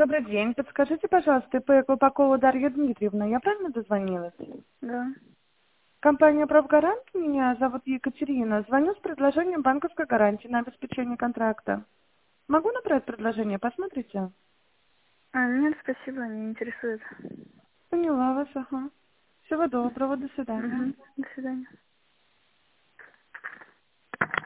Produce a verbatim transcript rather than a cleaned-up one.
Добрый день. Подскажите, пожалуйста, ИП Колпакова Дарья Дмитриевна, я правильно дозвонилась? Да. Компания «Правгарант», меня зовут Екатерина. Звоню с предложением банковской гарантии на обеспечение контракта. Могу набрать предложение, посмотрите? А, нет, спасибо, не интересует. Поняла вас, ага. Всего доброго, до свидания. Угу. До свидания.